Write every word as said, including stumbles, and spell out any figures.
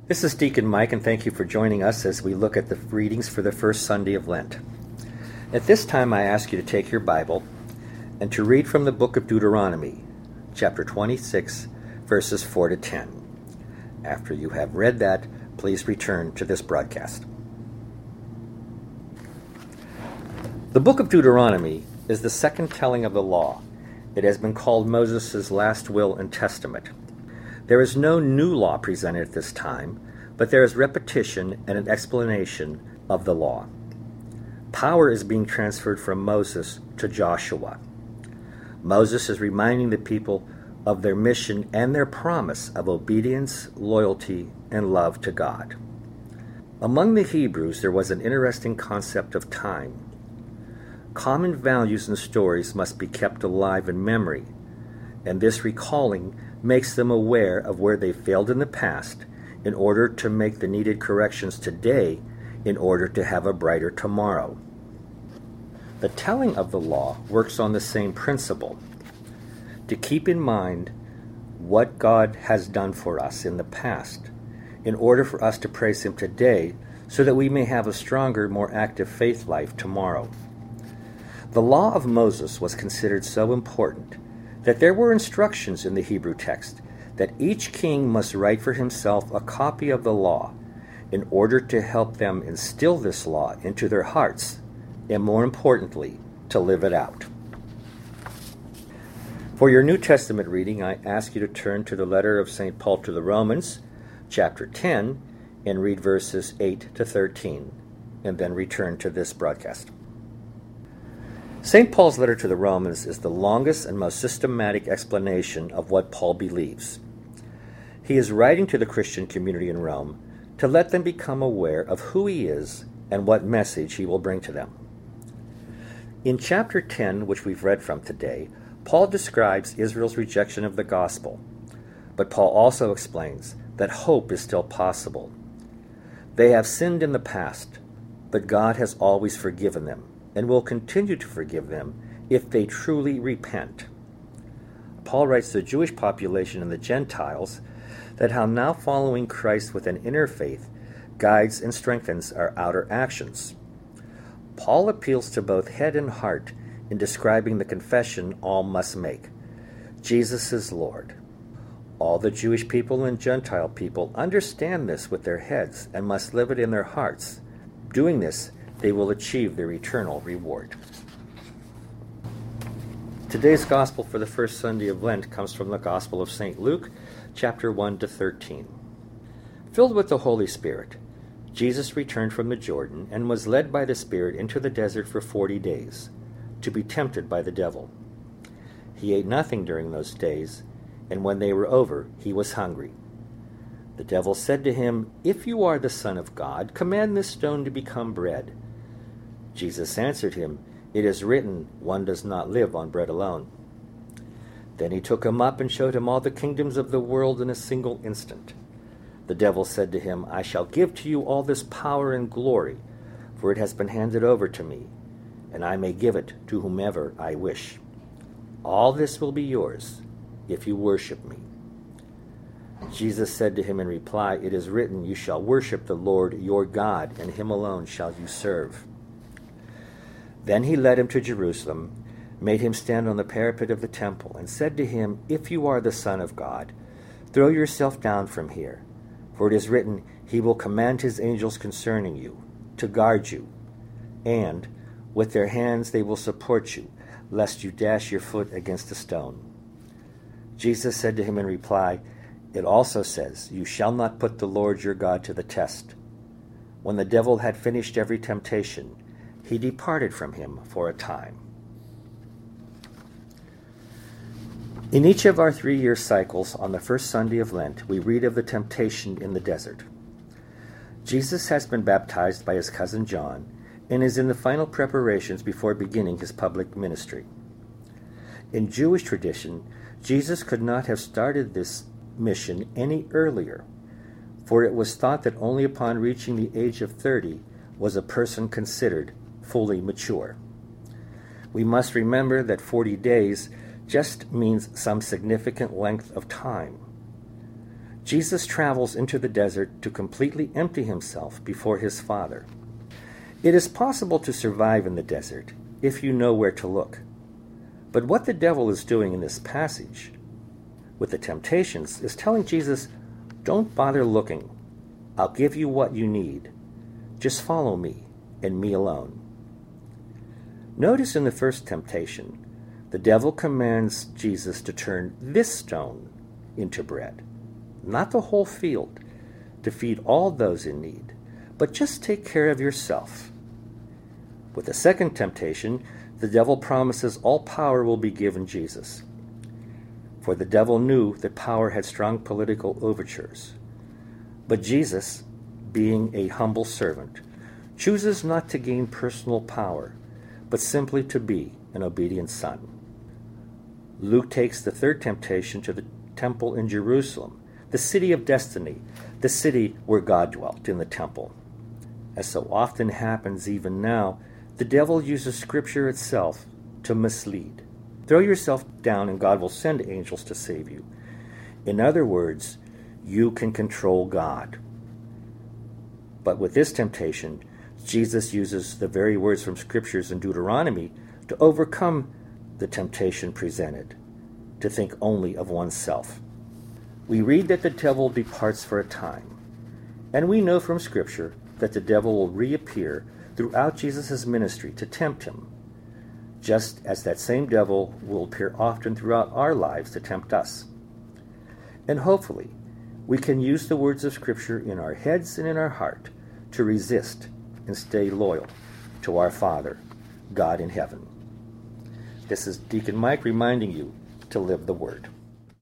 This is Deacon Mike, and thank you for joining us as we look at the readings for the first Sunday of Lent. At this time, I ask you to take your Bible and to read from the book of Deuteronomy, chapter twenty-six, verses four to ten. After you have read that, please return to this broadcast. The book of Deuteronomy is the second telling of the law. It has been called Moses' last will and testament. There is no new law presented at this time, but there is repetition and an explanation of the law. Power is being transferred from Moses to Joshua. Moses is reminding the people of their mission and their promise of obedience, loyalty, and love to God. Among the Hebrews, there was an interesting concept of time. Common values and stories must be kept alive in memory, and this recalling makes them aware of where they failed in the past in order to make the needed corrections today in order to have a brighter tomorrow. The telling of the law works on the same principle, to keep in mind what God has done for us in the past in order for us to praise Him today so that we may have a stronger, more active faith life tomorrow. The law of Moses was considered so important that there were instructions in the Hebrew text that each king must write for himself a copy of the law in order to help them instill this law into their hearts, and more importantly, to live it out. For your New Testament reading, I ask you to turn to the letter of Saint Paul to the Romans, chapter ten, and read verses eight to thirteen, and then return to this broadcast. Saint Paul's letter to the Romans is the longest and most systematic explanation of what Paul believes. He is writing to the Christian community in Rome to let them become aware of who he is and what message he will bring to them. In chapter ten, which we've read from today, Paul describes Israel's rejection of the gospel, but Paul also explains that hope is still possible. They have sinned in the past, but God has always forgiven them and will continue to forgive them if they truly repent. Paul writes to the Jewish population and the Gentiles that how now following Christ with an inner faith guides and strengthens our outer actions. Paul appeals to both head and heart in describing the confession all must make. Jesus is Lord. All the Jewish people and Gentile people understand this with their heads and must live it in their hearts. Doing this, they will achieve their eternal reward. Today's gospel for the first Sunday of Lent comes from the Gospel of Saint Luke, chapter one to thirteen. Filled with the Holy Spirit, Jesus returned from the Jordan and was led by the Spirit into the desert for forty days, to be tempted by the devil. He ate nothing during those days, and when they were over, he was hungry. The devil said to him, "If you are the Son of God, command this stone to become bread." Jesus answered him, "It is written, one does not live on bread alone." Then he took him up and showed him all the kingdoms of the world in a single instant. The devil said to him, "I shall give to you all this power and glory, for it has been handed over to me, and I may give it to whomever I wish. All this will be yours if you worship me." Jesus said to him in reply, "It is written, you shall worship the Lord your God, and him alone shall you serve." Then he led him to Jerusalem, made him stand on the parapet of the temple, and said to him, "If you are the Son of God, throw yourself down from here, for it is written, he will command his angels concerning you, to guard you, and with their hands they will support you, lest you dash your foot against a stone." Jesus said to him in reply, "It also says, you shall not put the Lord your God to the test." When the devil had finished every temptation, he departed from him for a time. In each of our three-year cycles on the first Sunday of Lent, we read of the temptation in the desert. Jesus has been baptized by his cousin John and is in the final preparations before beginning his public ministry. In Jewish tradition, Jesus could not have started this mission any earlier, for it was thought that only upon reaching the age of thirty was a person considered fully mature. We must remember that forty days just means some significant length of time. Jesus travels into the desert to completely empty himself before his Father. It is possible to survive in the desert if you know where to look. But what the devil is doing in this passage with the temptations is telling Jesus, don't bother looking. I'll give you what you need. Just follow me and me alone. Notice in the first temptation, the devil commands Jesus to turn this stone into bread, not the whole field, to feed all those in need, but just take care of yourself. With the second temptation, the devil promises all power will be given Jesus. For the devil knew that power had strong political overtures. But Jesus, being a humble servant, chooses not to gain personal power, but simply to be an obedient son. Luke takes the third temptation to the temple in Jerusalem, the city of destiny, the city where God dwelt in the temple. As so often happens even now, the devil uses Scripture itself to mislead. Throw yourself down and God will send angels to save you. In other words, you can control God. But with this temptation, Jesus uses the very words from Scriptures in Deuteronomy to overcome the temptation presented, to think only of oneself. We read that the devil departs for a time, and we know from Scripture that the devil will reappear throughout Jesus' ministry to tempt him, just as that same devil will appear often throughout our lives to tempt us. And hopefully, we can use the words of Scripture in our heads and in our heart to resist and stay loyal to our Father, God in heaven. This is Deacon Mike reminding you to live the Word.